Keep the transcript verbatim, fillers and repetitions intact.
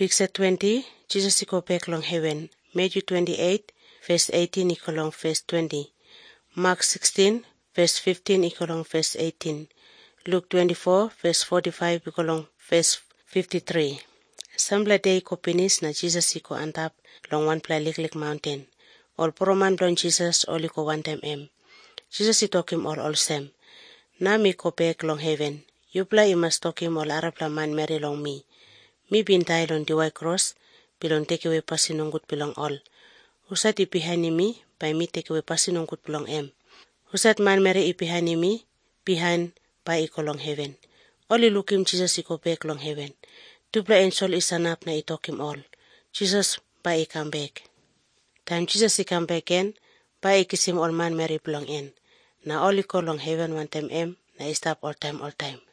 Picture twenty, Jesus he go back long heaven. Matthew twenty-eight, verse eighteen equal long verse twenty. Mark sixteen, verse fifteen equal long verse eighteen. Luke twenty-four, verse forty-five equal long verse fifty-three. Sambla day ko pinis na Jesus he ko antap long one pla lik mountain. All poroman blon Jesus oli ko one time em. Jesus he talk him all all same. Na me ko back long heaven. You pla you must talk him all arapla man Mary long me. Me bin die on the white cross, belong take away passing on good belong all. Who sat it behind me, by me take away passing on good belong em. Who sat man Mary it behind me, behind by equal long heaven. Only look him Jesus he go back long heaven. Dupla and soul is an up na I talk him all. Jesus by he come back. Time Jesus he come back again, by he kiss him all man Mary belong in. Na all equal long heaven one time em, na I stop all time all time.